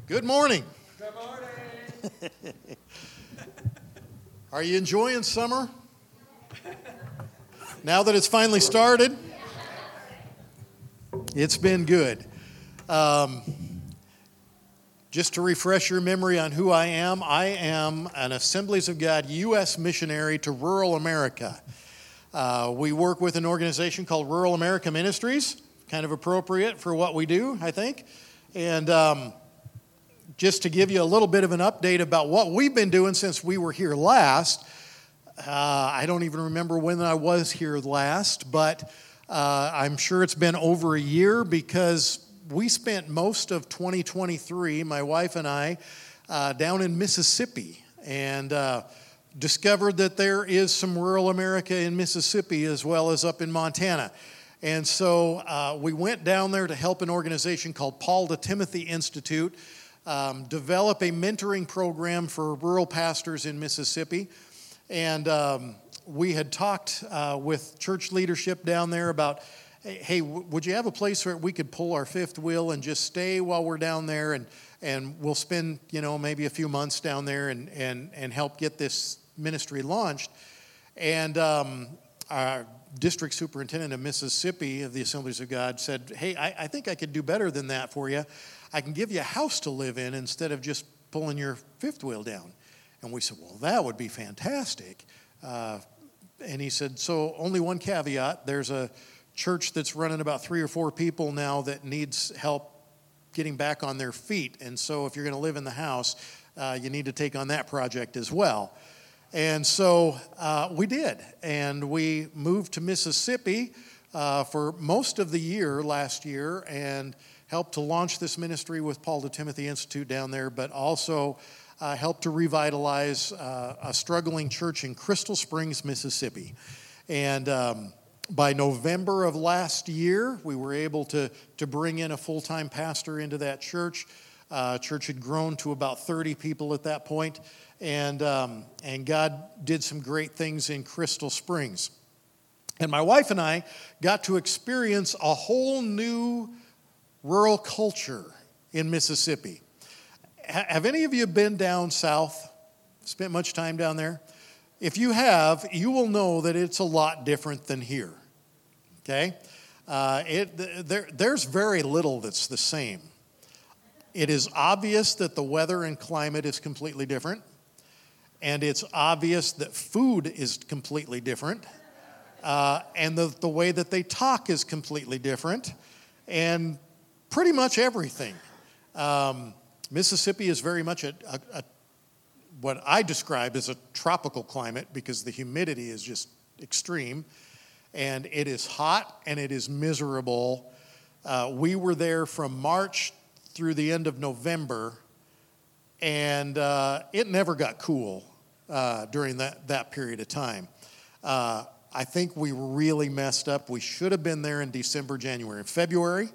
Good morning. Good morning. Are you enjoying summer? Now that it's finally started? It's been good. Just to refresh your memory on who I am an Assemblies of God U.S. missionary to rural America. We work with an organization called Rural America Ministries, kind of appropriate for what we do, I think. And just to give you a little bit of an update about what we've been doing since we were here last. I don't even remember when I was here last, but I'm sure it's been over a year because we spent most of 2023, my wife and I, down in Mississippi and discovered that there is some rural America in Mississippi as well as up in Montana. And so we went down there to help an organization called Paul to Timothy Institute develop a mentoring program for rural pastors in Mississippi. And we had talked with church leadership down there about, hey, would you have a place where we could pull our fifth wheel and just stay while we're down there, and we'll spend, maybe a few months down there and help get this ministry launched. And our district superintendent of Mississippi of the Assemblies of God said, hey, I think I could do better than that for you. I can give you a house to live in instead of just pulling your fifth wheel down. And we said, well, that would be fantastic. And he said, so only one caveat. There's a church that's running about 3 or 4 people now that needs help getting back on their feet. And so if you're going to live in the house, you need to take on that project as well. And so we did. And we moved to Mississippi for most of the year last year and helped to launch this ministry with Paul to Timothy Institute down there, but also helped to revitalize a struggling church in Crystal Springs, Mississippi. And by November of last year, we were able to bring in a full-time pastor into that church. Church had grown to about 30 people at that point, and God did some great things in Crystal Springs. And my wife and I got to experience a whole new rural culture in Mississippi. Have any of you been down south, spent much time down there? If you have, you will know that it's a lot different than here, okay? There's very little that's the same. It is obvious that the weather and climate is completely different, and it's obvious that food is completely different, and the way that they talk is completely different, and pretty much everything. Mississippi is very much what I describe as a tropical climate because the humidity is just extreme, and it is hot and it is miserable. We were there from March through the end of November, and it never got cool during that period of time. I think we really messed up. We should have been there in December, January, and February,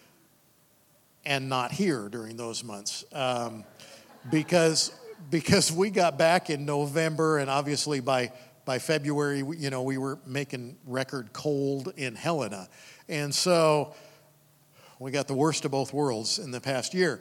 and not here during those months, because we got back in November, and obviously by February, we were making record cold in Helena, and so we got the worst of both worlds in the past year.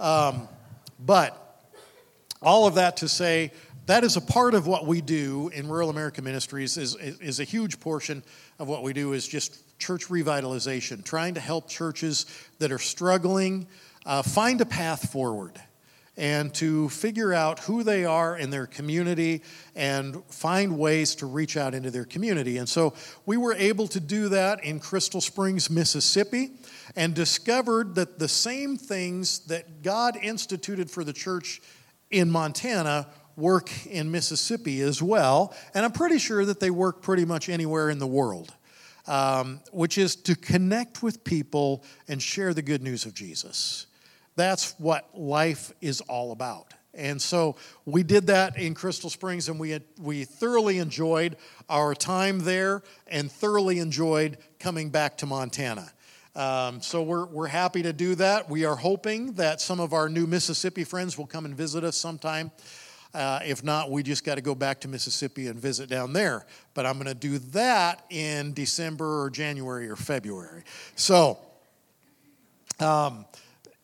But all of that to say, that is a part of what we do in Rural America Ministries. Is a huge portion of what we do is just church revitalization, trying to help churches that are struggling find a path forward and to figure out who they are in their community and find ways to reach out into their community. And so we were able to do that in Crystal Springs, Mississippi, and discovered that the same things that God instituted for the church in Montana work in Mississippi as well. And I'm pretty sure that they work pretty much anywhere in the world. Which is to connect with people and share the good news of Jesus. That's what life is all about. And so we did that in Crystal Springs, and we thoroughly enjoyed our time there and thoroughly enjoyed coming back to Montana. So we're happy to do that. We are hoping that some of our new Mississippi friends will come and visit us sometime. If not, we just got to go back to Mississippi and visit down there. But I'm going to do that in December or January or February. So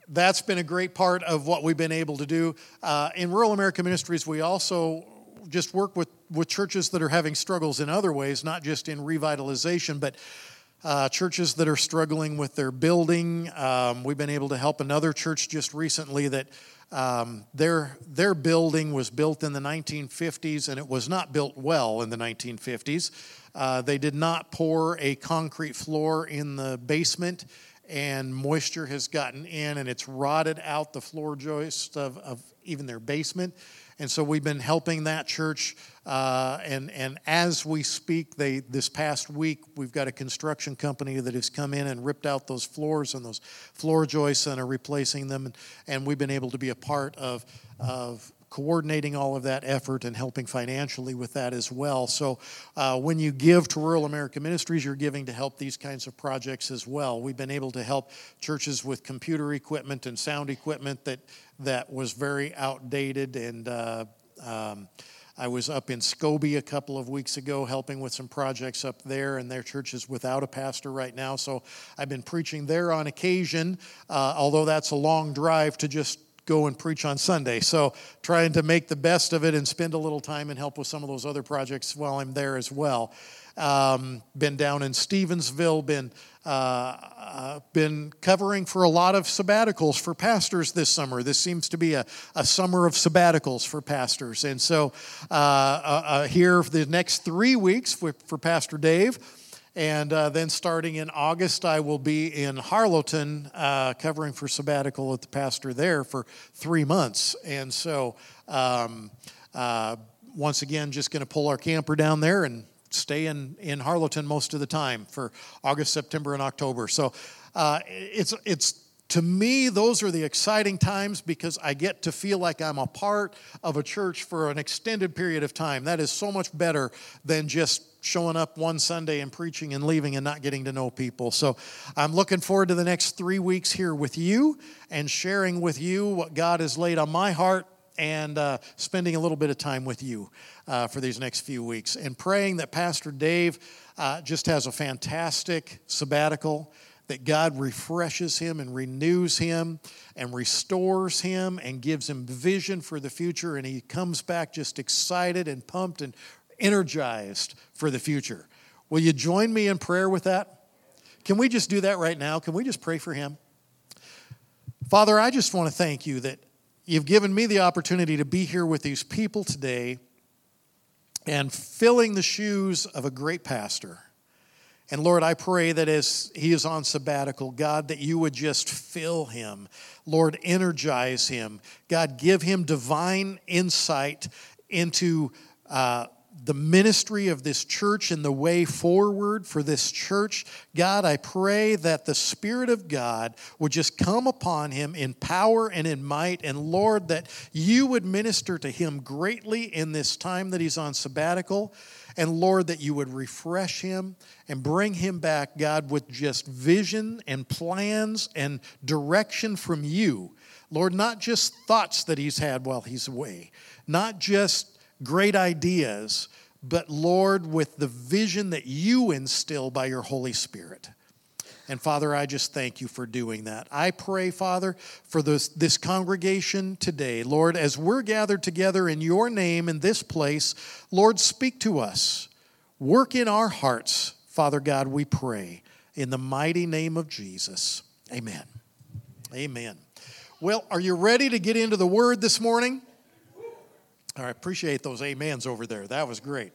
that's been a great part of what we've been able to do. In Rural America Ministries, we also just work with churches that are having struggles in other ways, not just in revitalization, but churches that are struggling with their building. We've been able to help another church just recently that their building was built in the 1950s, and it was not built well in the 1950s. They did not pour a concrete floor in the basement, and moisture has gotten in, and it's rotted out the floor joist of even their basement. And so we've been helping that church, and as we speak, this past week, we've got a construction company that has come in and ripped out those floors and those floor joists and are replacing them, and we've been able to be a part of coordinating all of that effort and helping financially with that as well. So when you give to Rural America Ministries, you're giving to help these kinds of projects as well. We've been able to help churches with computer equipment and sound equipment that was very outdated, and I was up in Scobie a couple of weeks ago helping with some projects up there, and their church is without a pastor right now, so I've been preaching there on occasion, although that's a long drive to just go and preach on Sunday. So trying to make the best of it and spend a little time and help with some of those other projects while I'm there as well. Been down in Stevensville, been covering for a lot of sabbaticals for pastors this summer. This seems to be a summer of sabbaticals for pastors. And so here for the next 3 weeks for Pastor Dave. And then starting in August, I will be in Harlowton covering for sabbatical with the pastor there for 3 months. And so once again, just going to pull our camper down there and stay in Harlowton most of the time for August, September, and October. So it's to me, those are the exciting times because I get to feel like I'm a part of a church for an extended period of time. That is so much better than just showing up one Sunday and preaching and leaving and not getting to know people. So I'm looking forward to the next 3 weeks here with you and sharing with you what God has laid on my heart and spending a little bit of time with you for these next few weeks and praying that Pastor Dave just has a fantastic sabbatical, that God refreshes him and renews him and restores him and gives him vision for the future, and he comes back just excited and pumped and energized for the future. Will you join me in prayer with that? Can we just do that right now? Can we just pray for him? Father, I just want to thank you that you've given me the opportunity to be here with these people today and filling the shoes of a great pastor. And Lord, I pray that as he is on sabbatical, God, that you would just fill him. Lord, energize him. God, give him divine insight into the ministry of this church and the way forward for this church. God, I pray that the Spirit of God would just come upon him in power and in might. And Lord, that you would minister to him greatly in this time that he's on sabbatical. And Lord, that you would refresh him and bring him back, God, with just vision and plans and direction from you. Lord, not just thoughts that he's had while he's away, not just great ideas, but Lord, with the vision that you instill by your Holy Spirit. And Father, I just thank you for doing that. I pray, Father, for this congregation today. Lord, as we're gathered together in your name in this place, Lord, speak to us. Work in our hearts, Father God, we pray. In the mighty name of Jesus. Amen. Amen. Well, are you ready to get into the Word this morning? I appreciate those amens over there. That was great.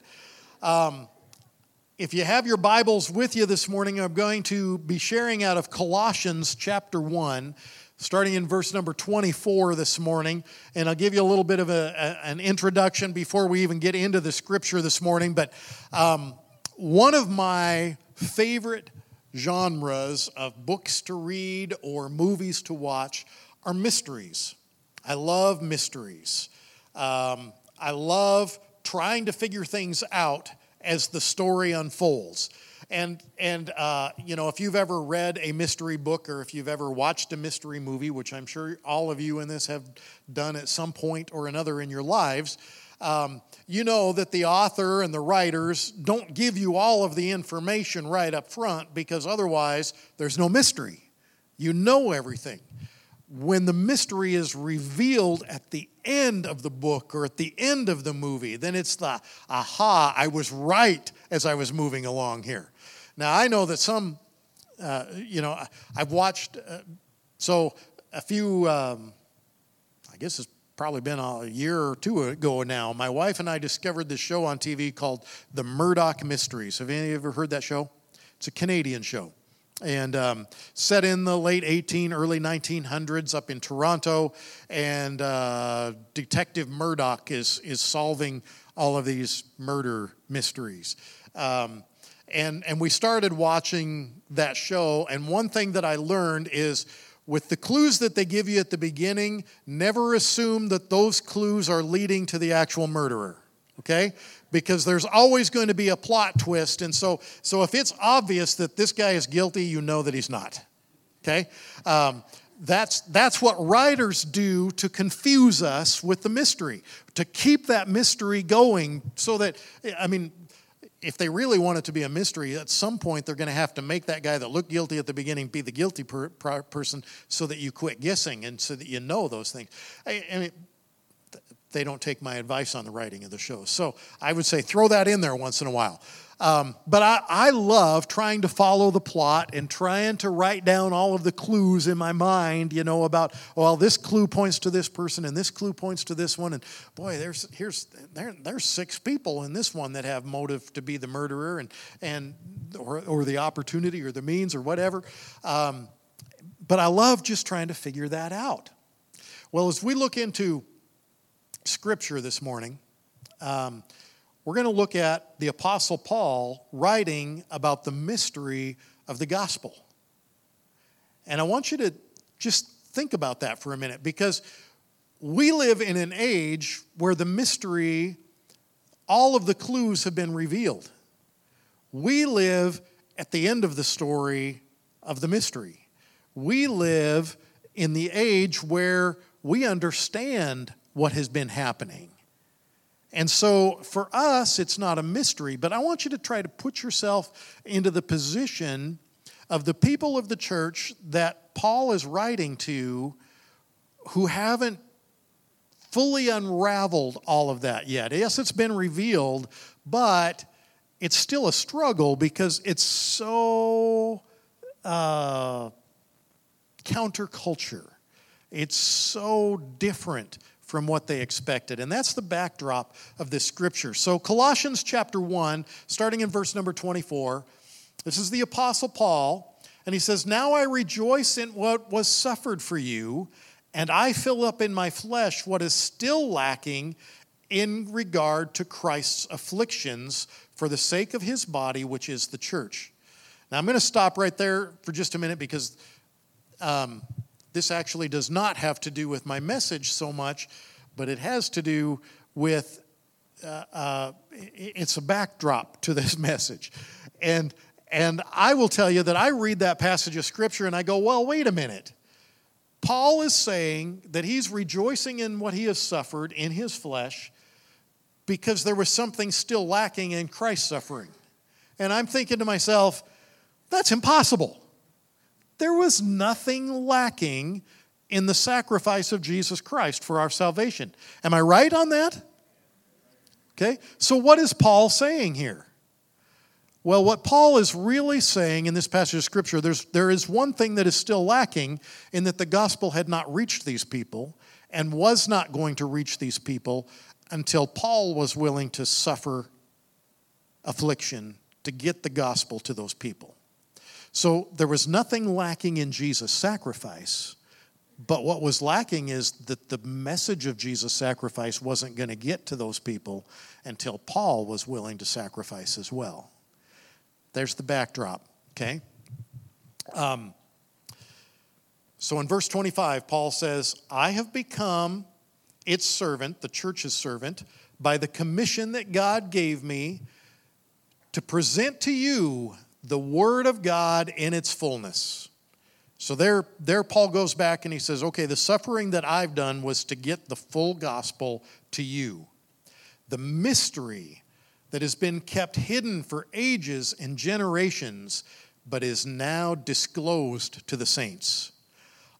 If you have your Bibles with you this morning, I'm going to be sharing out of Colossians chapter 1, starting in verse number 24 this morning. And I'll give you a little bit of an introduction before we even get into the scripture this morning. But one of my favorite genres of books to read or movies to watch are mysteries. I love mysteries. I love trying to figure things out as the story unfolds. And if you've ever read a mystery book or if you've ever watched a mystery movie, which I'm sure all of you in this have done at some point or another in your lives, you know that the author and the writers don't give you all of the information right up front because otherwise there's no mystery. You know everything. when the mystery is revealed at the end of the book or at the end of the movie, then it's the, aha, I was right as I was moving along here. Now, I know that some, I've watched, so a few, I guess it's probably been a year or two ago now, my wife and I discovered this show on TV called The Murdoch Mysteries. Have any of you ever heard that show? It's a Canadian show. And set in the late early 1900s up in Toronto. And Detective Murdoch is solving all of these murder mysteries. And we started watching that show. And one thing that I learned is with the clues that they give you at the beginning, never assume that those clues are leading to the actual murderer. Okay? Because there's always going to be a plot twist. And so if it's obvious that this guy is guilty, you know that he's not. Okay? That's what writers do to confuse us with the mystery, to keep that mystery going so that, I mean, if they really want it to be a mystery, at some point they're going to have to make that guy that looked guilty at the beginning be the guilty person so that you quit guessing and so that you know those things. I mean, they don't take my advice on the writing of the shows. So I would say throw that in there once in a while. But I love trying to follow the plot and trying to write down all of the clues in my mind, about, well, this clue points to this person and this clue points to this one. And boy, there's 6 people in this one that have motive to be the murderer or the opportunity or the means or whatever. But I love just trying to figure that out. Well, as we look into Scripture this morning, we're going to look at the Apostle Paul writing about the mystery of the gospel. And I want you to just think about that for a minute, because we live in an age where the mystery, all of the clues have been revealed. We live at the end of the story of the mystery. We live in the age where we understand what has been happening. And so for us, it's not a mystery, but I want you to try to put yourself into the position of the people of the church that Paul is writing to who haven't fully unraveled all of that yet. Yes, it's been revealed, but it's still a struggle because it's so counterculture. It's so different from what they expected. And that's the backdrop of this scripture. So Colossians chapter 1, starting in verse number 24, this is the Apostle Paul, and he says, "Now I rejoice in what was suffered for you, and I fill up in my flesh what is still lacking in regard to Christ's afflictions for the sake of his body, which is the church." Now I'm going to stop right there for just a minute because this actually does not have to do with my message so much, but it has to do with, it's a backdrop to this message. And I will tell you that I read that passage of Scripture and I go, well, wait a minute. Paul is saying that he's rejoicing in what he has suffered in his flesh because there was something still lacking in Christ's suffering. And I'm thinking to myself, that's impossible. There was nothing lacking in the sacrifice of Jesus Christ for our salvation. Am I right on that? Okay, so what is Paul saying here? Well, what Paul is really saying in this passage of Scripture, there is one thing that is still lacking in that the gospel had not reached these people and was not going to reach these people until Paul was willing to suffer affliction to get the gospel to those people. So there was nothing lacking in Jesus' sacrifice, but what was lacking is that the message of Jesus' sacrifice wasn't going to get to those people until Paul was willing to sacrifice as well. There's the backdrop, okay? So in verse 25, Paul says, "I have become its servant," the church's servant, "by the commission that God gave me to present to you the word of God in its fullness." So there Paul goes back and he says, okay, the suffering that I've done was to get the full gospel to you. The mystery that has been kept hidden for ages and generations, but is now disclosed to the saints.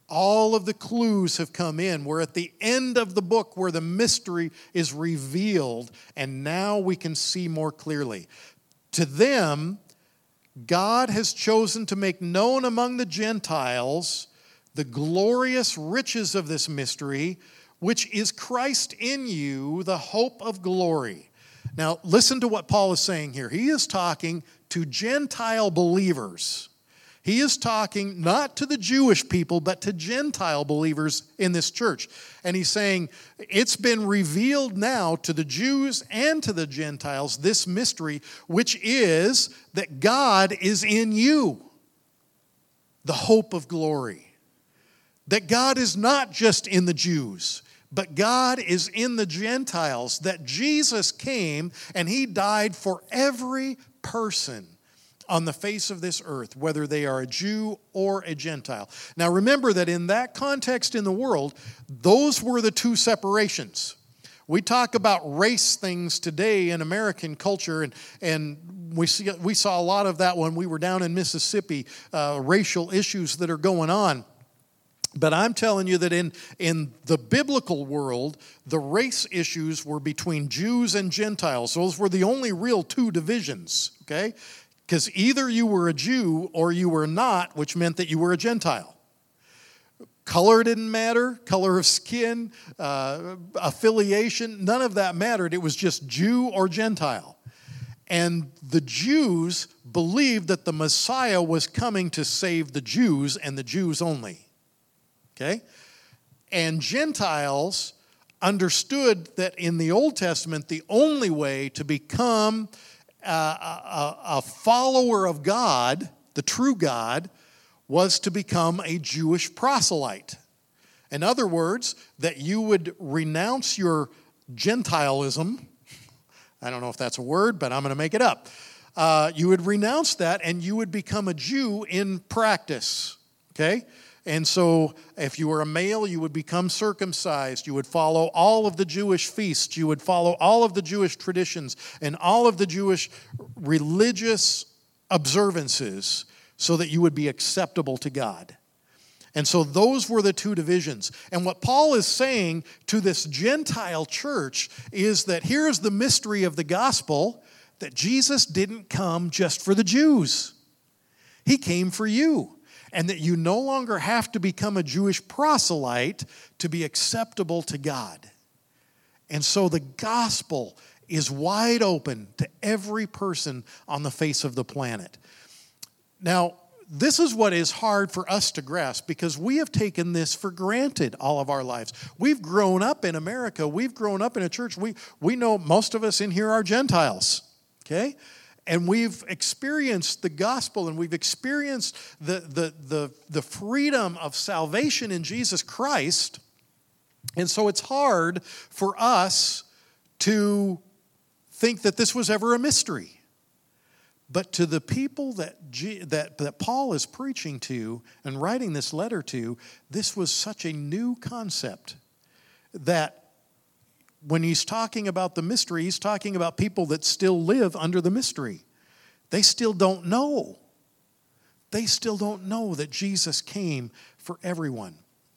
All of the clues have come in. We're at the end of the book where the mystery is revealed, and now we can see more clearly. To them, God has chosen to make known among the Gentiles the glorious riches of this mystery, which is Christ in you, the hope of glory. Now, listen to what Paul is saying here. He is talking to Gentile believers. He is talking not to the Jewish people, but to Gentile believers in this church. And he's saying, it's been revealed now to the Jews and to the Gentiles, this mystery, which is that God is in you, the hope of glory. That God is not just in the Jews, but God is in the Gentiles. That Jesus came and he died for every person on the face of this earth, whether they are a Jew or a Gentile. Now remember that in that context in the world, those were the two separations. We talk about race things today in American culture, and we saw a lot of that when we were down in Mississippi, racial issues that are going on. But I'm telling you that in the biblical world, the race issues were between Jews and Gentiles. Those were the only real two divisions, okay? Because either you were a Jew or you were not, which meant that you were a Gentile. Color didn't matter, color of skin, affiliation, none of that mattered. It was just Jew or Gentile. And the Jews believed that the Messiah was coming to save the Jews and the Jews only. Okay? And Gentiles understood that in the Old Testament, the only way to become a follower of God, the true God, was to become a Jewish proselyte. In other words, that you would renounce your Gentilism. I don't know if that's a word, but I'm going to make it up. You would renounce that and you would become a Jew in practice. Okay? And so if you were a male, you would become circumcised. You would follow all of the Jewish feasts. You would follow all of the Jewish traditions and all of the Jewish religious observances so that you would be acceptable to God. And so those were the two divisions. And what Paul is saying to this Gentile church is that here's the mystery of the gospel, that Jesus didn't come just for the Jews. He came for you. And that you no longer have to become a Jewish proselyte to be acceptable to God. And so the gospel is wide open to every person on the face of the planet. Now, this is what is hard for us to grasp because we have taken this for granted all of our lives. We've grown up in America. We've grown up in a church. We know most of us in here are Gentiles, okay? And we've experienced the gospel and we've experienced the freedom of salvation in Jesus Christ. And so it's hard for us to think that this was ever a mystery. But to the people that Paul is preaching to and writing this letter to, this was such a new concept that when he's talking about the mystery, he's talking about people that still live under the mystery. They still don't know. They still don't know that Jesus came for everyone.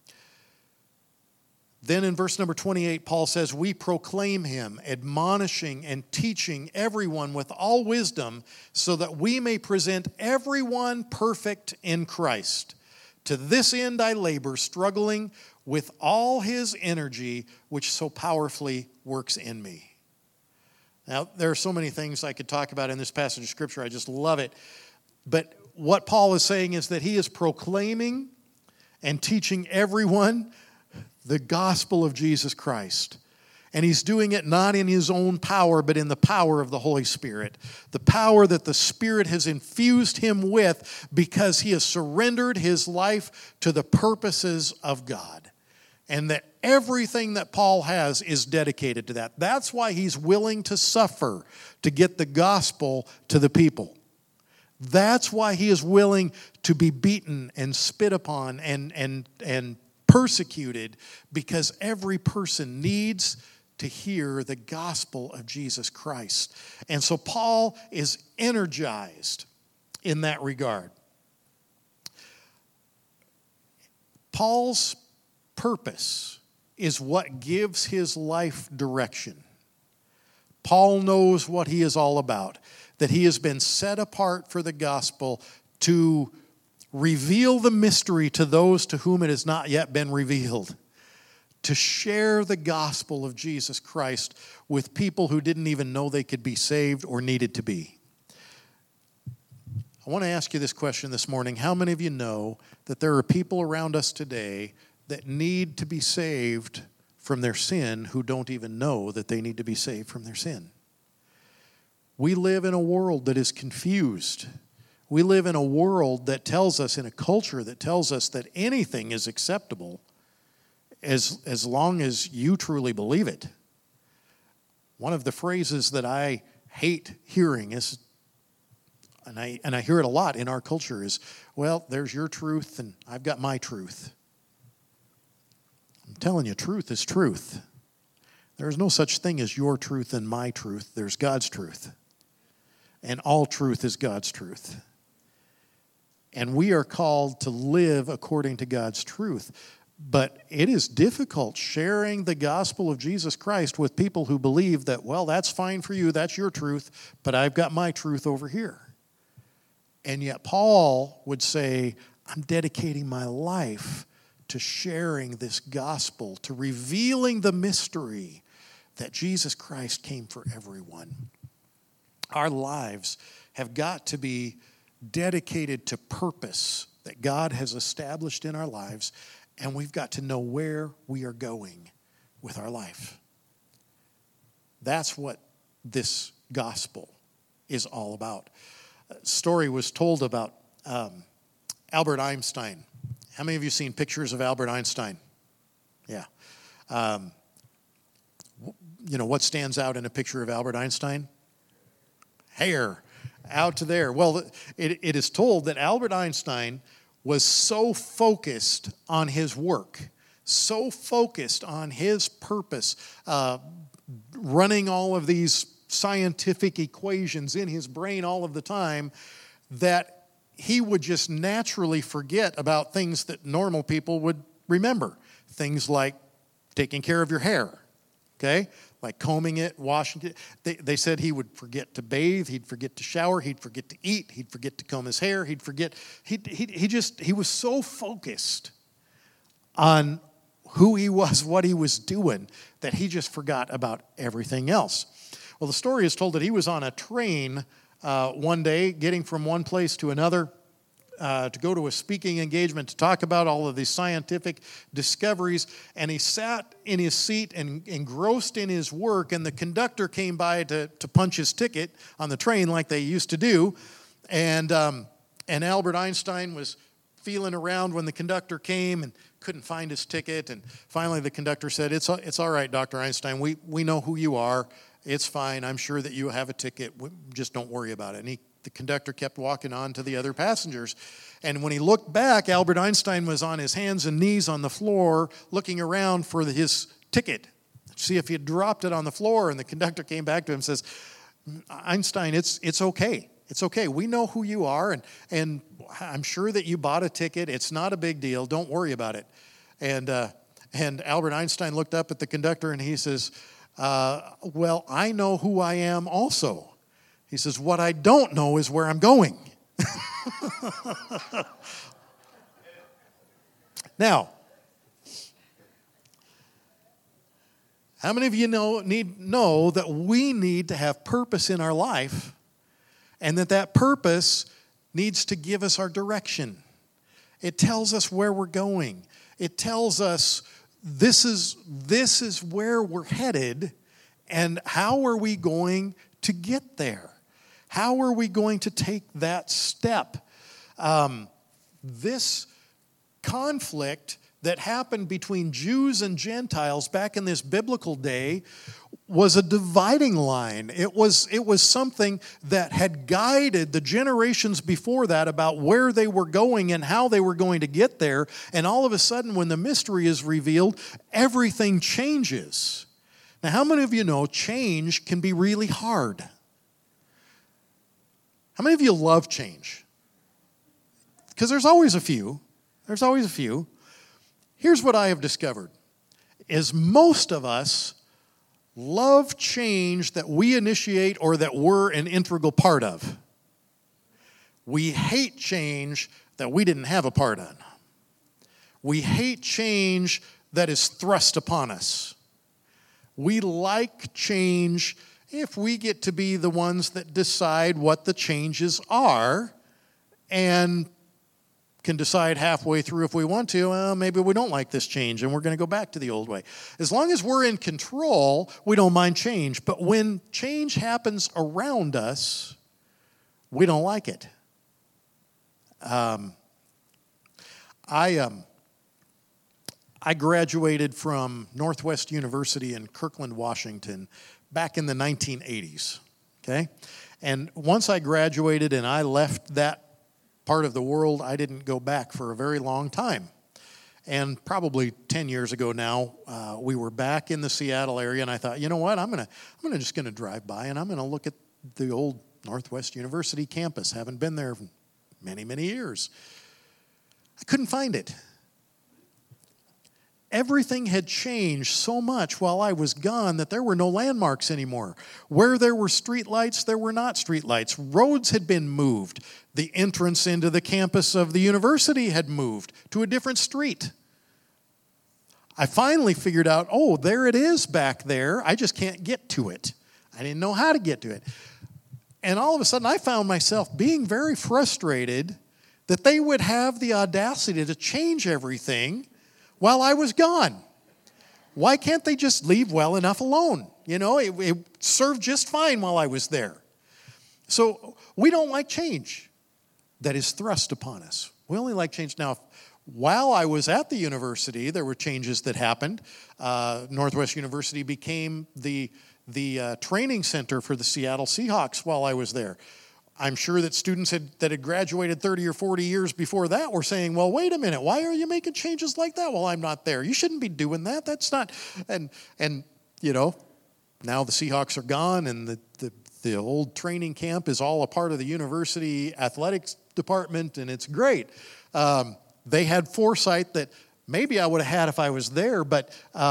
Then in verse number 28, Paul says, we proclaim him, admonishing and teaching everyone with all wisdom, so that we may present everyone perfect in Christ. To this end I labor, struggling with all his energy, which so powerfully works in me. Now, there are so many things I could talk about in this passage of Scripture. I just love it. But what Paul is saying is that he is proclaiming and teaching everyone the gospel of Jesus Christ. And he's doing it not in his own power, but in the power of the Holy Spirit. The power that the Spirit has infused him with because he has surrendered his life to the purposes of God. And that everything that Paul has is dedicated to that. That's why he's willing to suffer to get the gospel to the people. That's why he is willing to be beaten and spit upon and persecuted, because every person needs to hear the gospel of Jesus Christ. And so Paul is energized in that regard. Paul's purpose is what gives his life direction. Paul knows what he is all about, that he has been set apart for the gospel to reveal the mystery to those to whom it has not yet been revealed, to share the gospel of Jesus Christ with people who didn't even know they could be saved or needed to be. I want to ask you this question this morning. How many of you know that there are people around us today that need to be saved from their sin who don't even know that they need to be saved from their sin? We live in a world that is confused. We live in a world that tells us, in a culture that tells us that anything is acceptable as long as you truly believe it. One of the phrases that I hate hearing is, and I hear it a lot in our culture, is, well, there's your truth and I've got my truth. I'm telling you, truth is truth. There's no such thing as your truth and my truth. There's God's truth. And all truth is God's truth. And we are called to live according to God's truth. But it is difficult sharing the gospel of Jesus Christ with people who believe that, well, that's fine for you, that's your truth, but I've got my truth over here. And yet Paul would say, I'm dedicating my life to sharing this gospel, to revealing the mystery that Jesus Christ came for everyone. Our lives have got to be dedicated to purpose that God has established in our lives, and we've got to know where we are going with our life. That's what this gospel is all about. A story was told about Albert Einstein. How many of you seen pictures of Albert Einstein? Yeah. What stands out in a picture of Albert Einstein? Hair. Out to there. Well, it is told that Albert Einstein was so focused on his work, so focused on his purpose, running all of these scientific equations in his brain all of the time, that he would just naturally forget about things that normal people would remember. Things like taking care of your hair, okay? Like combing it, washing it. They said he would forget to bathe, he'd forget to shower, he'd forget to eat, he'd forget to comb his hair, he'd forget. He was so focused on who he was, what he was doing, that he just forgot about everything else. Well, the story is told that he was on a train one day, getting from one place to another, to go to a speaking engagement to talk about all of these scientific discoveries, and he sat in his seat and engrossed in his work, and the conductor came by to punch his ticket on the train like they used to do, and Albert Einstein was feeling around when the conductor came and couldn't find his ticket, and finally the conductor said, it's all right, Dr. Einstein, we know who you are, it's fine, I'm sure that you have a ticket, just don't worry about it. And the conductor kept walking on to the other passengers. And when he looked back, Albert Einstein was on his hands and knees on the floor looking around for his ticket to see if he had dropped it on the floor. And the conductor came back to him and says, Einstein, it's okay. It's okay. We know who you are, and I'm sure that you bought a ticket. It's not a big deal. Don't worry about it. And Albert Einstein looked up at the conductor and he says, well, I know who I am also. He says, what I don't know is where I'm going. Now, how many of you know that we need to have purpose in our life, and that purpose needs to give us our direction? It tells us where we're going. It tells us this is where we're headed, and how are we going to get there? How are we going to take that step? This conflict that happened between Jews and Gentiles back in this biblical day was a dividing line. It was something that had guided the generations before that about where they were going and how they were going to get there. And all of a sudden, when the mystery is revealed, everything changes. Now, how many of you know change can be really hard? How many of you love change? Because there's always a few. There's always a few. Here's what I have discovered, is most of us love change that we initiate or that we're an integral part of. We hate change that we didn't have a part in. We hate change that is thrust upon us. We like change if we get to be the ones that decide what the changes are and can decide halfway through if we want to, well, maybe we don't like this change and we're going to go back to the old way. As long as we're in control, we don't mind change. But when change happens around us, we don't like it. I graduated from Northwest University in Kirkland, Washington, back in the 1980s, okay? And once I graduated and I left that part of the world, I didn't go back for a very long time. And probably 10 years ago now, we were back in the Seattle area, and I thought, you know what, I'm just gonna drive by and I'm gonna look at the old Northwest University campus. Haven't been there for many, many years. I couldn't find it. Everything had changed so much while I was gone that there were no landmarks anymore. Where there were street lights, there were not street lights. Roads had been moved. The entrance into the campus of the university had moved to a different street. I finally figured out, oh, there it is back there. I just can't get to it. I didn't know how to get to it. And all of a sudden, I found myself being very frustrated that they would have the audacity to change everything while I was gone. Why can't they just leave well enough alone? You know, it served just fine while I was there. So we don't like change that is thrust upon us. We only like change. Now, while I was at the university, there were changes that happened. Northwest University became the training center for the Seattle Seahawks while I was there. I'm sure that students that had graduated 30 or 40 years before that were saying, well, wait a minute, why are you making changes like that while I'm not there? You shouldn't be doing that. That's not, and you know, now the Seahawks are gone and the old training camp is all a part of the university athletics department, and it's great. They had foresight that maybe I would have had if I was there, but,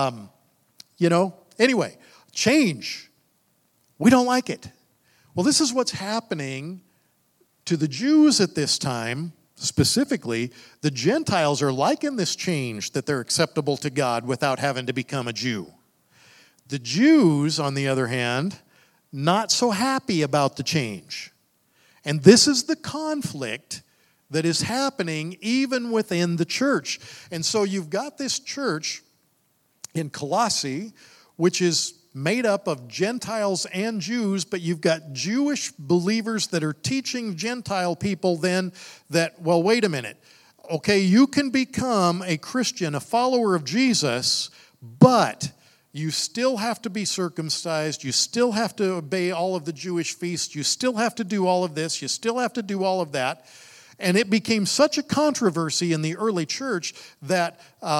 you know, anyway, change. We don't like it. Well, this is what's happening to the Jews at this time. Specifically, the Gentiles are liking this change that they're acceptable to God without having to become a Jew. The Jews, on the other hand, not so happy about the change. And this is the conflict that is happening even within the church. And so you've got this church in Colossae, which is made up of Gentiles and Jews, but you've got Jewish believers that are teaching Gentile people then that, well, wait a minute. Okay, you can become a Christian, a follower of Jesus, but you still have to be circumcised. You still have to obey all of the Jewish feasts. You still have to do all of this. You still have to do all of that. And it became such a controversy in the early church that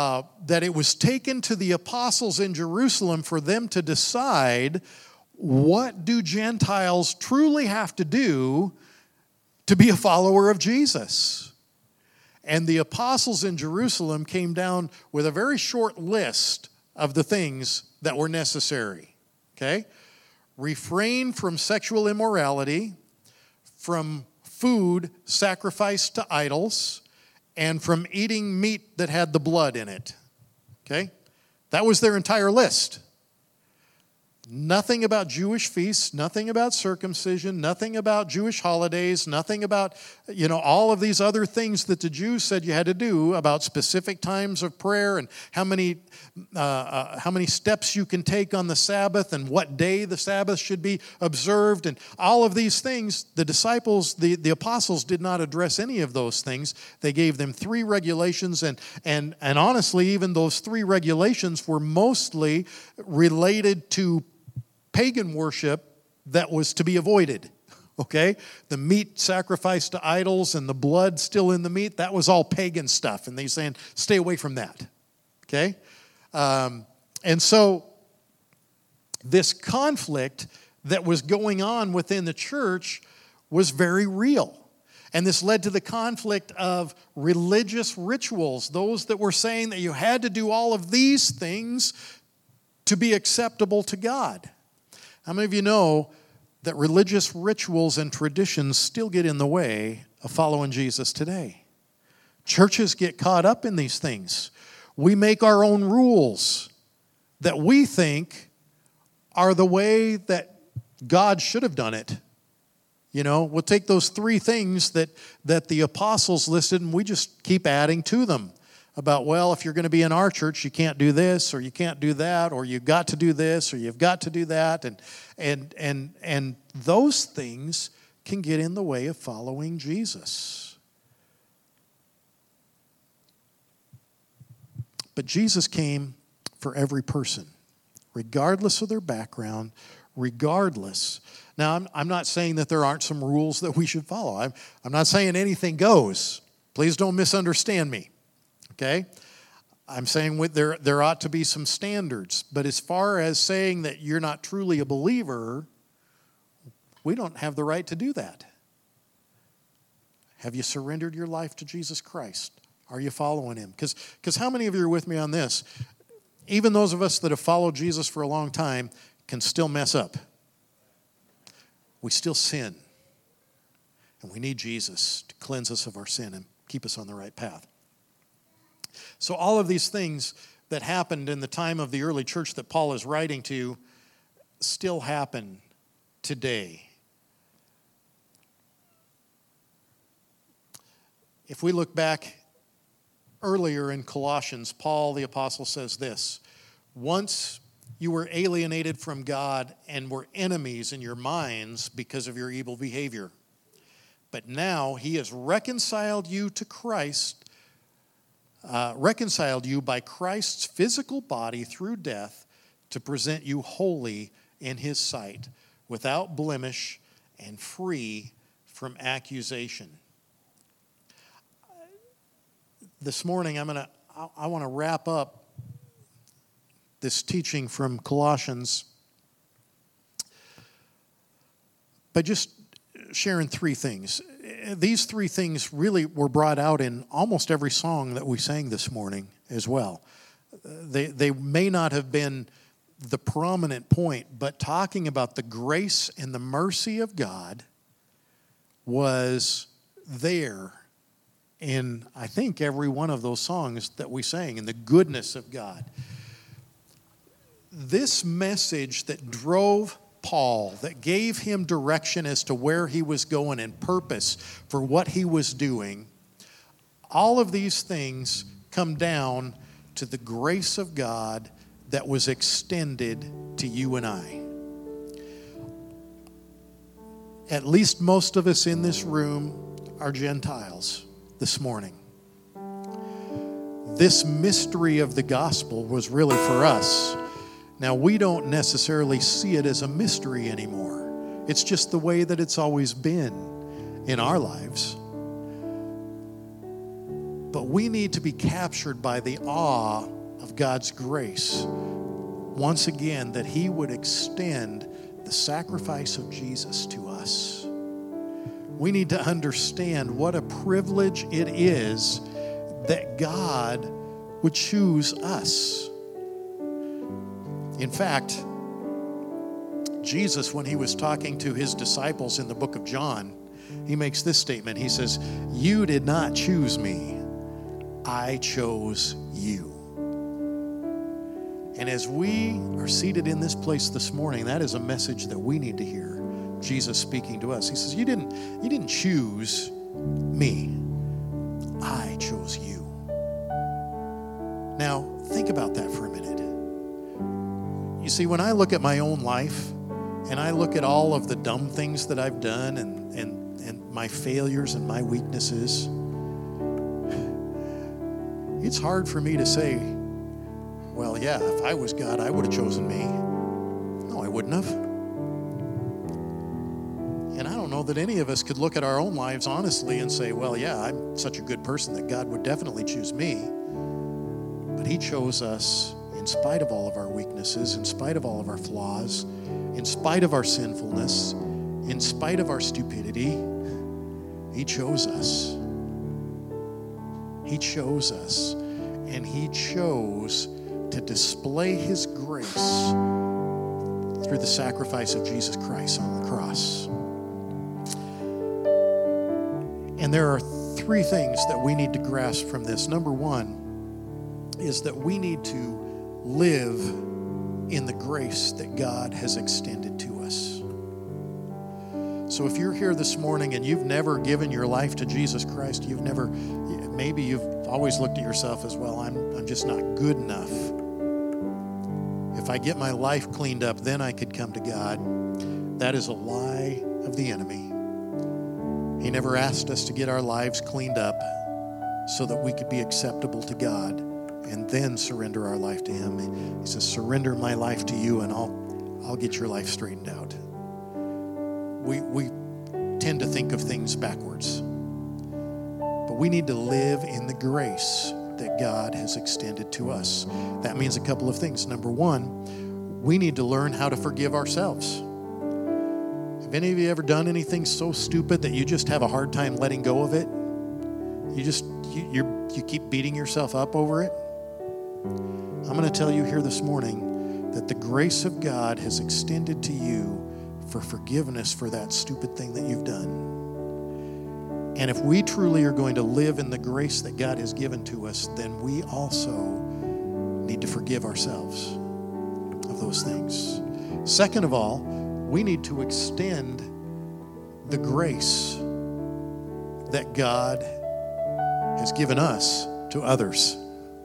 it was taken to the apostles in Jerusalem for them to decide, what do Gentiles truly have to do to be a follower of Jesus? And the apostles in Jerusalem came down with a very short list of the things that were necessary. Okay? Refrain from sexual immorality, from food sacrificed to idols, and from eating meat that had the blood in it. Okay? That was their entire list. Nothing about Jewish feasts, nothing about circumcision, nothing about Jewish holidays, nothing about, all of these other things that the Jews said you had to do about specific times of prayer and how many steps you can take on the Sabbath and what day the Sabbath should be observed, and all of these things. The disciples, the apostles, did not address any of those things. They gave them 3 regulations, and honestly, even those 3 regulations were mostly related to pagan worship that was to be avoided, okay? The meat sacrificed to idols and the blood still in the meat, that was all pagan stuff. And they're saying, stay away from that, okay? And so this conflict that was going on within the church was very real. And this led to the conflict of religious rituals, those that were saying that you had to do all of these things to be acceptable to God. How many of you know that religious rituals and traditions still get in the way of following Jesus today? Churches get caught up in these things. We make our own rules that we think are the way that God should have done it. You know, we'll take those three things that the apostles listed and we just keep adding to them. About, well, if you're going to be in our church, you can't do this, or you can't do that, or you've got to do this, or you've got to do that. And those things can get in the way of following Jesus. But Jesus came for every person, regardless of their background, regardless. Now, I'm not saying that there aren't some rules that we should follow. I'm not saying anything goes. Please don't misunderstand me. Okay? I'm saying there ought to be some standards. But as far as saying that you're not truly a believer, we don't have the right to do that. Have you surrendered your life to Jesus Christ? Are you following Him? Because how many of you are with me on this? Even those of us that have followed Jesus for a long time can still mess up. We still sin. And we need Jesus to cleanse us of our sin and keep us on the right path. So all of these things that happened in the time of the early church that Paul is writing to still happen today. If we look back earlier in Colossians, Paul the apostle says this: once you were alienated from God and were enemies in your minds because of your evil behavior. But now He has reconciled you to Christ, reconciled you by Christ's physical body through death to present you holy in His sight, without blemish and free from accusation. This morning I want to wrap up this teaching from Colossians by just sharing three things. These three things really were brought out in almost every song that we sang this morning as well. They may not have been the prominent point, but talking about the grace and the mercy of God was there in, I think, every one of those songs that we sang, and the goodness of God. This message that drove Paul, that gave him direction as to where he was going and purpose for what he was doing, all of these things come down to the grace of God that was extended to you and I. At least most of us in this room are Gentiles this morning. This mystery of the gospel was really for us. Now, we don't necessarily see it as a mystery anymore. It's just the way that it's always been in our lives. But we need to be captured by the awe of God's grace. Once again, that He would extend the sacrifice of Jesus to us. We need to understand what a privilege it is that God would choose us. In fact, Jesus, when He was talking to His disciples in the book of John, He makes this statement. He says, "You did not choose me, I chose you." And as we are seated in this place this morning, that is a message that we need to hear. Jesus speaking to us. He says, you didn't choose me, I chose you. Now, think about that for a minute. You see, when I look at my own life and I look at all of the dumb things that I've done and my failures and my weaknesses, it's hard for me to say, well, yeah, if I was God, I would have chosen me. No, I wouldn't have. And I don't know that any of us could look at our own lives honestly and say, well, yeah, I'm such a good person that God would definitely choose me. But He chose us in spite of all of our weaknesses, in spite of all of our flaws, in spite of our sinfulness, in spite of our stupidity, He chose us. He chose us, and He chose to display His grace through the sacrifice of Jesus Christ on the cross. And there are three things that we need to grasp from this. Number one is that we need to live in the grace that God has extended to us. So if you're here this morning and you've never given your life to Jesus Christ, maybe you've always looked at yourself as, well, I'm just not good enough. If I get my life cleaned up, then I could come to God. That is a lie of the enemy. He never asked us to get our lives cleaned up so that we could be acceptable to God and then surrender our life to Him. He says, surrender my life to you and I'll get your life straightened out. We tend to think of things backwards. But we need to live in the grace that God has extended to us. That means a couple of things. Number one, we need to learn how to forgive ourselves. Have any of you ever done anything so stupid that you just have a hard time letting go of it? You keep beating yourself up over it? I'm going to tell you here this morning that the grace of God has extended to you for forgiveness for that stupid thing that you've done. And if we truly are going to live in the grace that God has given to us, then we also need to forgive ourselves of those things. Second of all, we need to extend the grace that God has given us to others.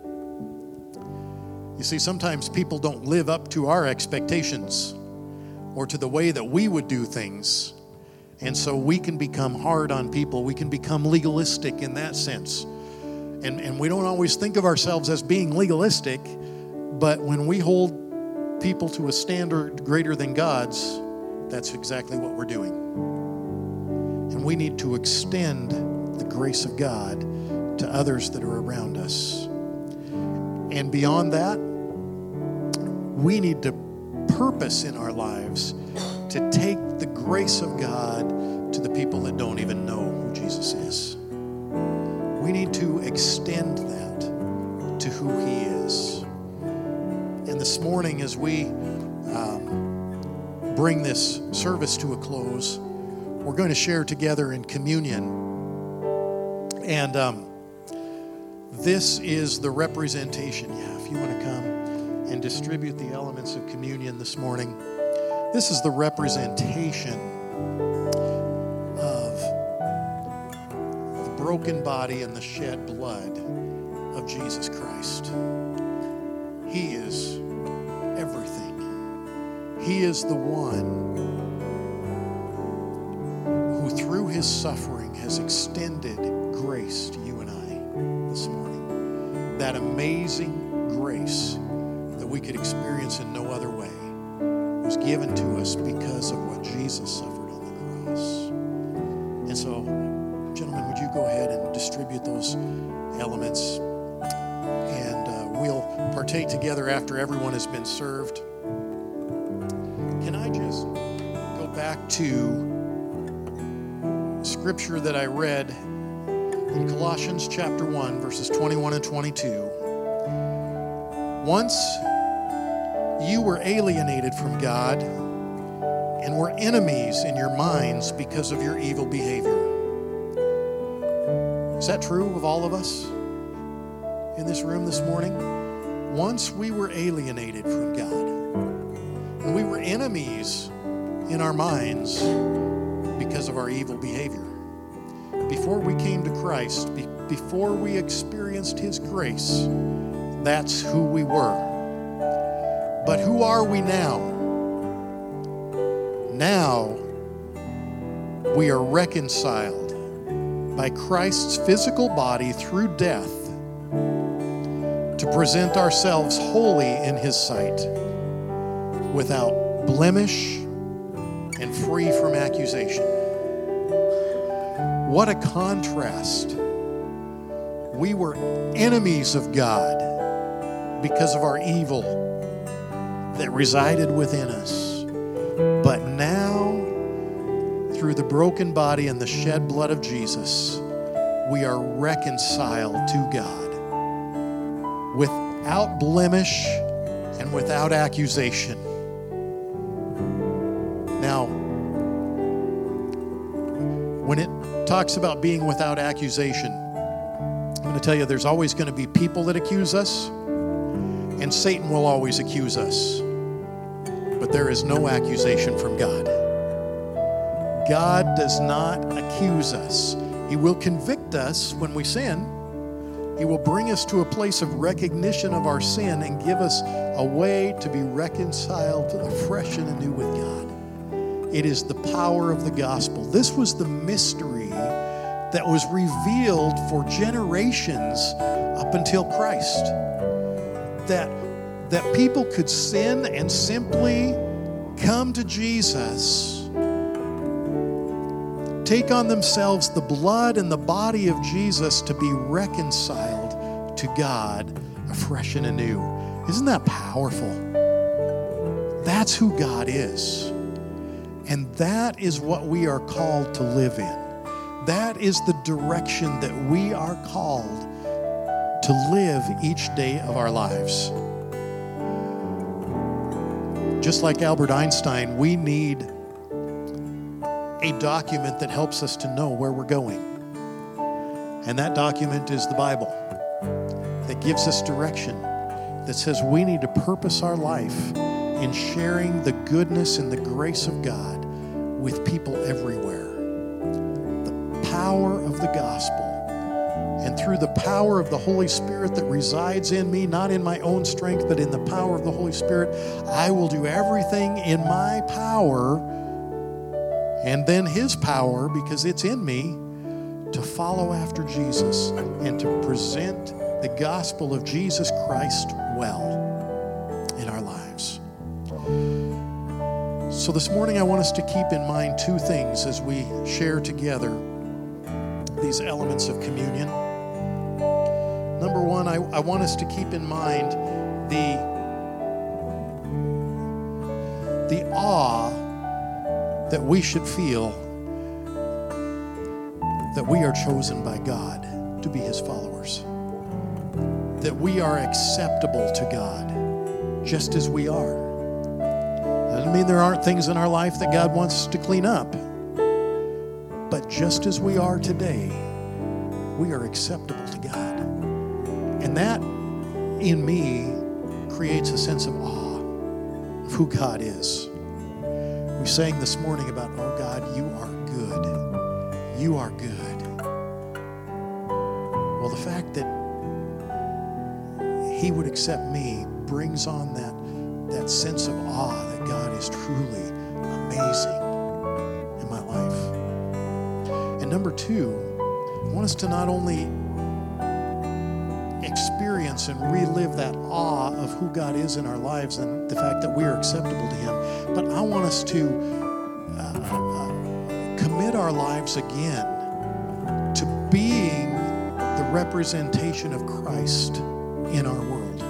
You see, sometimes people don't live up to our expectations or to the way that we would do things. And so we can become hard on people. We can become legalistic in that sense. And we don't always think of ourselves as being legalistic, but when we hold people to a standard greater than God's, that's exactly what we're doing. And we need to extend the grace of God to others that are around us. And beyond that, we need to purpose in our lives to take the grace of God to the people that don't even know who Jesus is. We need to extend that to who He is. And this morning, as we bring this service to a close, we're going to share together in communion. And this is the representation. Yeah, if you want to come and distribute the elements of communion this morning. This is the representation of the broken body and the shed blood of Jesus Christ. He is everything. He is the one who, through His suffering, has extended grace to you and I this morning. That amazing grace that we could experience in no other way was given to us because of what Jesus suffered on the cross. And so, gentlemen, would you go ahead and distribute those elements? And we'll partake together after everyone has been served. Can I just go back to scripture that I read in Colossians chapter 1, verses 21 and 22. Once you were alienated from God and were enemies in your minds because of your evil behavior. Is that true of all of us in this room this morning? Once we were alienated from God and we were enemies in our minds because of our evil behavior. Before we came to Christ, before we experienced His grace, that's who we were. But who are we now? Now we are reconciled by Christ's physical body through death to present ourselves holy in His sight, without blemish and free from accusation. What a contrast. We were enemies of God because of our evil that resided within us. But now, through the broken body and the shed blood of Jesus, we are reconciled to God without blemish and without accusation. Now, when it talks about being without accusation, I'm going to tell you there's always going to be people that accuse us, and Satan will always accuse us. But there is no accusation from God. God does not accuse us. He will convict us when we sin. He will bring us to a place of recognition of our sin and give us a way to be reconciled afresh and anew with God. It is the power of the gospel. This was the mystery that was revealed for generations up until Christ. That people could sin and simply come to Jesus, take on themselves the blood and the body of Jesus to be reconciled to God afresh and anew. Isn't that powerful? That's who God is. And that is what we are called to live in. That is the direction that we are called to live each day of our lives. Just like Albert Einstein, we need a document that helps us to know where we're going. And that document is the Bible, that gives us direction, that says we need to purpose our life in sharing the goodness and the grace of God with people everywhere. The power of the gospel. And through the power of the Holy Spirit that resides in me, not in my own strength, but in the power of the Holy Spirit, I will do everything in my power and then His power, because it's in me, to follow after Jesus and to present the gospel of Jesus Christ well in our lives. So this morning I want us to keep in mind two things as we share together these elements of communion. Number one, I want us to keep in mind the awe that we should feel that we are chosen by God to be His followers. That we are acceptable to God just as we are. Doesn't mean there aren't things in our life that God wants us to clean up. But just as we are today, we are acceptable to God. And that, in me, creates a sense of awe of who God is. We sang this morning about, oh God, you are good. You are good. Well, the fact that He would accept me brings on that sense of awe that God is truly amazing in my life. And number two, I want us to not only experience and relive that awe of who God is in our lives and the fact that we are acceptable to Him, but I want us to commit our lives again to being the representation of Christ in our world.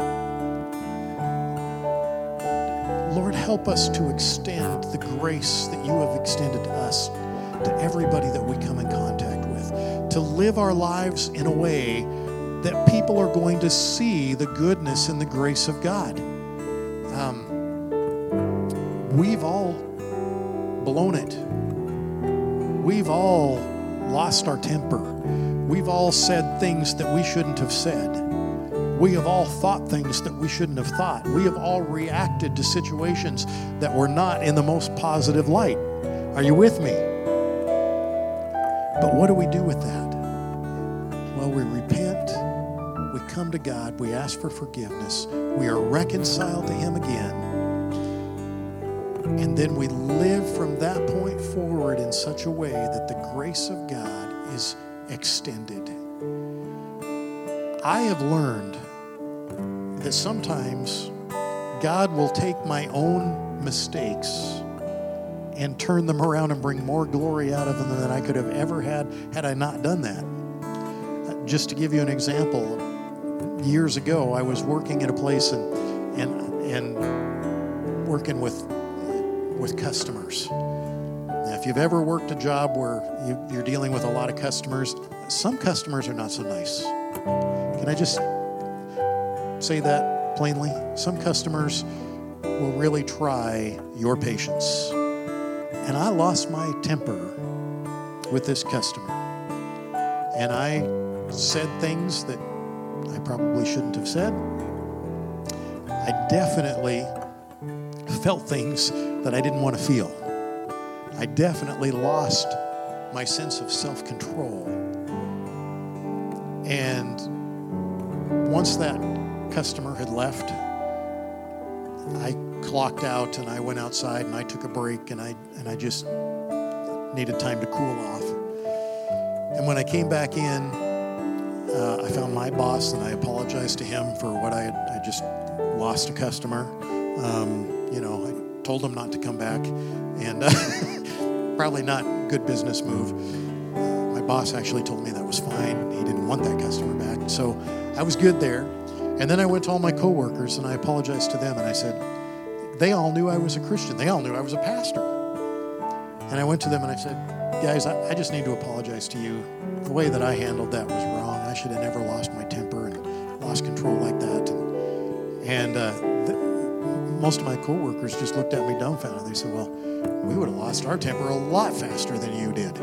Lord, help us to extend the grace that you have extended to us, to everybody that we come in contact with, to live our lives in a way that people are going to see the goodness and the grace of God. We've all blown it. We've all lost our temper. We've all said things that we shouldn't have said. We have all thought things that we shouldn't have thought. We have all reacted to situations that were not in the most positive light. Are you with me? But what do we do with that? Well, we repent. We come to God. We ask for forgiveness. We are reconciled to Him again. And then we live from that point forward in such a way that the grace of God is extended. I have learned that sometimes God will take my own mistakes and turn them around and bring more glory out of them than I could have ever had I not done that. Just to give you an example, years ago I was working at a place and working with customers. Now, if you've ever worked a job where you're dealing with a lot of customers, some customers are not so nice. Can I just say that plainly? Some customers will really try your patience. And I lost my temper with this customer. And I said things that I probably shouldn't have said. I definitely felt things that I didn't want to feel. I definitely lost my sense of self-control. And once that customer had left, I clocked out and I went outside and I took a break and I just needed time to cool off. And when I came back in, I found my boss and I apologized to him for what I just lost a customer. I told him not to come back, and probably not good business move. My boss actually told me that was fine. He didn't want that customer back. So I was good there. And then I went to all my coworkers and I apologized to them and I said, they all knew I was a Christian. They all knew I was a pastor. And I went to them and I said, guys, I just need to apologize to you. The way that I handled that was wrong. I should have never lost my temper and lost control like that. Most of my coworkers just looked at me dumbfounded. They said, well, we would have lost our temper a lot faster than you did.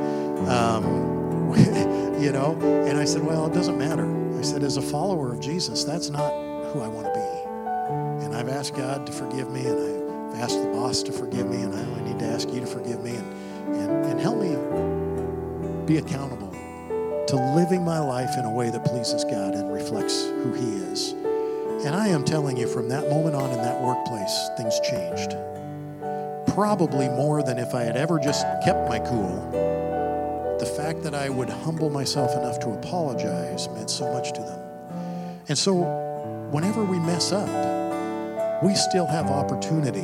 And I said, well, it doesn't matter. I said, as a follower of Jesus, that's not who I want to be. And I've asked God to forgive me, and I've asked the boss to forgive me, and I only need to ask you to forgive me and help me be accountable to living my life in a way that pleases God and reflects who He is. And I am telling you, from that moment on in that workplace, things changed. Probably more than if I had ever just kept my cool. The fact that I would humble myself enough to apologize meant so much to them. And so whenever we mess up, we still have opportunity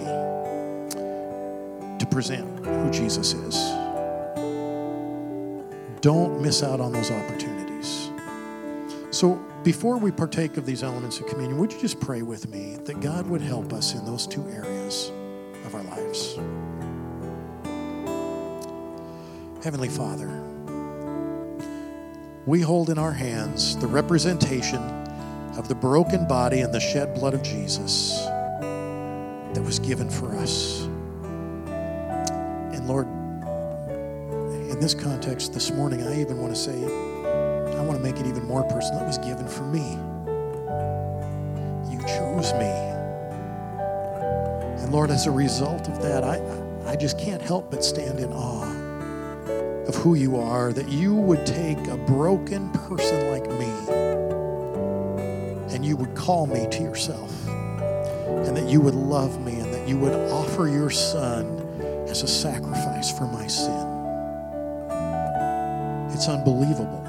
to present who Jesus is. Don't miss out on those opportunities. So before we partake of these elements of communion, would you just pray with me that God would help us in those two areas of our lives? Heavenly Father, we hold in our hands the representation of the broken body and the shed blood of Jesus that was given for us. And Lord, in this context this morning, I even want to say, I want to make it even more personal. It was given for me. You chose me. And Lord, as a result of that, I just can't help but stand in awe of who you are, that you would take a broken person like me and you would call me to yourself, and that you would love me, and that you would offer your Son as a sacrifice for my sin. It's unbelievable.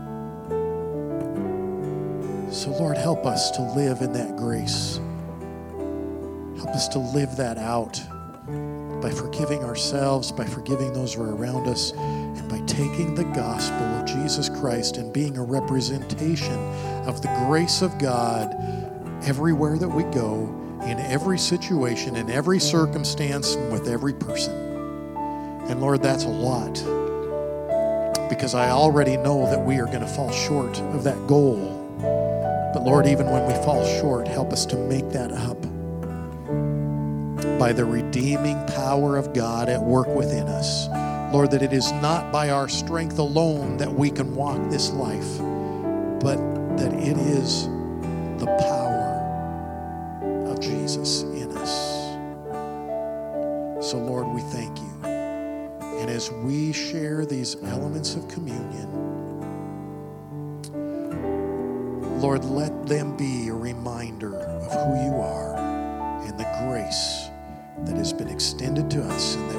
So Lord, help us to live in that grace. Help us to live that out by forgiving ourselves, by forgiving those who are around us, and by taking the gospel of Jesus Christ and being a representation of the grace of God everywhere that we go, in every situation, in every circumstance, and with every person. And Lord, that's a lot, because I already know that we are going to fall short of that goal. But Lord, even when we fall short, help us to make that up by the redeeming power of God at work within us. Lord, that it is not by our strength alone that we can walk this life, but that it is the power of Jesus in us. So Lord, we thank you. And as we share these elements of communion, Lord, let them be a reminder of who you are and the grace that has been extended to us, and that